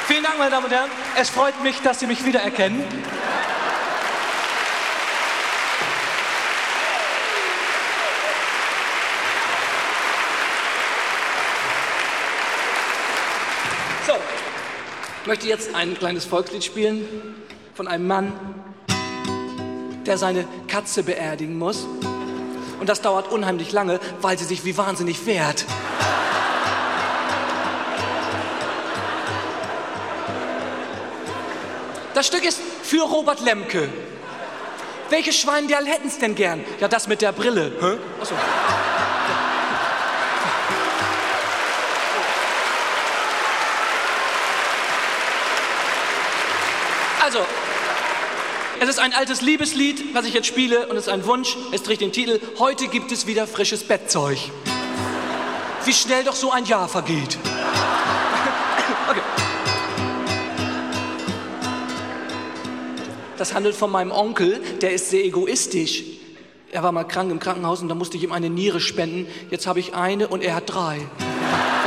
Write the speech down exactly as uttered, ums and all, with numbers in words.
Vielen Dank, meine Damen und Herren. Es freut mich, dass Sie mich wiedererkennen. So, ich möchte jetzt ein kleines Volkslied spielen von einem Mann, der seine Katze beerdigen muss. Und das dauert unheimlich lange, weil sie sich wie wahnsinnig wehrt. Das Stück ist für Robert Lemke. Welches Schweinderl hätten's denn gern? Ja, das mit der Brille. Hä? Achso. Also, es ist ein altes Liebeslied, was ich jetzt spiele, und es ist ein Wunsch. Es trägt den Titel „Heute gibt es wieder frisches Bettzeug". Wie schnell doch so ein Jahr vergeht. Okay. Das handelt von meinem Onkel, der ist sehr egoistisch. Er war mal krank im Krankenhaus und da musste ich ihm eine Niere spenden. Jetzt habe ich eine und er hat drei.